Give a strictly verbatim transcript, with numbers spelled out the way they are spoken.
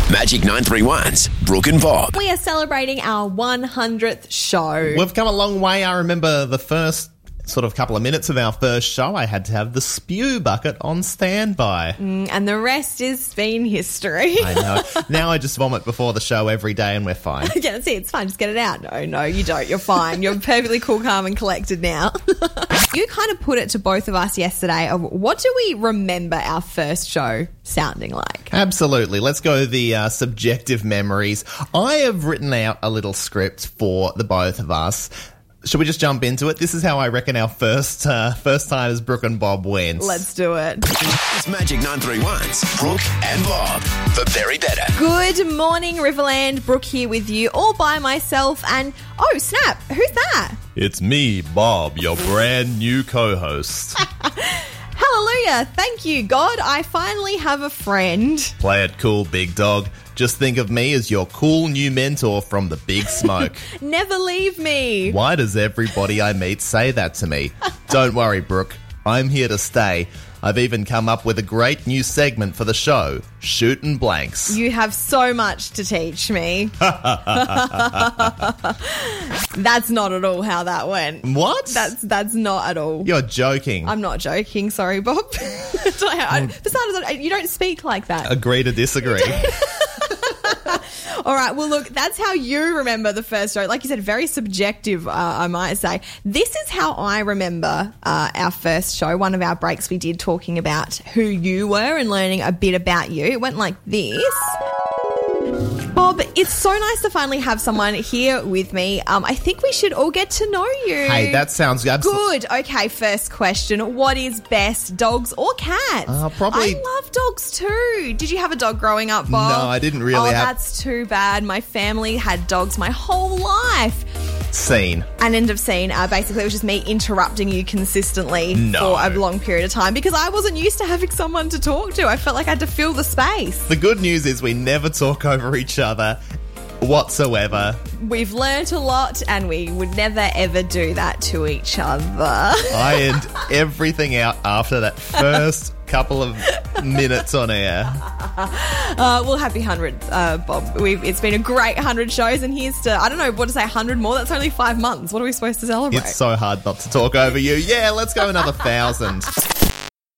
Magic nine three one's Brooke and Bob. We are celebrating our one hundredth show. We've come a long way. I remember the first sort of couple of minutes of our first show, I had to have the spew bucket on standby. Mm, and the rest has been history. I know. Now I just vomit before the show every day and we're fine. Yeah, that's it. It's fine. Just get it out. No, no, you don't. You're fine. You're perfectly cool, calm and collected now. You kind of put it to both of us yesterday of what do we remember our first show sounding like? Absolutely. Let's go the uh, subjective memories. I have written out a little script for the both of us. Should we just jump into it? This is how I reckon our first uh, first time as Brooke and Bob went. Let's do it. It's Magic nine three one's Brooke and Bob. For Very Better. Good morning, Riverland. Brooke here with you, all by myself. And, oh, snap. Who's that? It's me, Bob, your brand new co-host. Hallelujah. Thank you, God. I finally have a friend. Play it cool, big dog. Just think of me as your cool new mentor from the big smoke. Never leave me. Why does everybody I meet say that to me? Don't worry, Brooke. I'm here to stay. I've even come up with a great new segment for the show, Shootin' Blanks. You have so much to teach me. That's not at all how that went. What? That's that's not at all. You're joking. I'm not joking. Sorry, Bob. I, besides, you don't speak like that. Agree to disagree. All right, well, look, that's how you remember the first show. Like you said, very subjective, uh, I might say. This is how I remember uh, our first show, one of our breaks we did talking about who you were and learning a bit about you. It went like this. Bob, it's so nice to finally have someone here with me. Um, I think we should all get to know you. Hey, that sounds absolutely good. Okay, first question. What is best, dogs or cats? Uh, probably. I love dogs too. Did you have a dog growing up, Bob? No, I didn't really oh, have. That's too bad. My family had dogs my whole life. Scene. An end of scene. Uh, basically, it was just me interrupting you consistently no. for a long period of time because I wasn't used to having someone to talk to. I felt like I had to fill the space. The good news is we never talk over each other whatsoever. We've learnt a lot and we would never ever do that to each other. I end everything out after that first couple of minutes on air. Uh, well, happy hundred, uh, Bob. We've, it's been a great hundred shows, and here's to, I don't know, what to say, hundred more? That's only five months. What are we supposed to celebrate? It's so hard not to talk over you. Yeah, let's go another thousand.